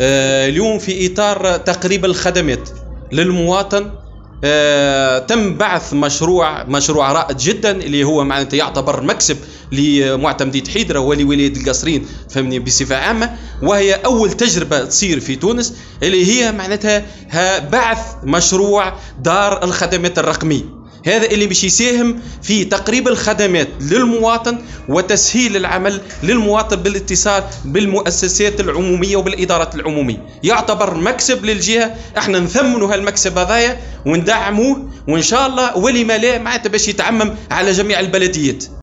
اليوم في إطار تقريب الخدمات للمواطن تم بعث مشروع رائد جدا اللي هو معناتها يعتبر مكسب لمعتمدية حيدرة ولولاية القصرين فهمني بصفة عامة، وهي أول تجربة تصير في تونس اللي هي معناتها بعث مشروع دار الخدمات الرقمية. هذا اللي باش يساهم في تقريب الخدمات للمواطن وتسهيل العمل للمواطن بالاتصال بالمؤسسات العمومية وبالإدارات العمومية. يعتبر مكسب للجهة، احنا نثمنوا هالمكسب هذايا وندعموه، وإن شاء الله ولما لا معناتها باش يتعمم على جميع البلديات.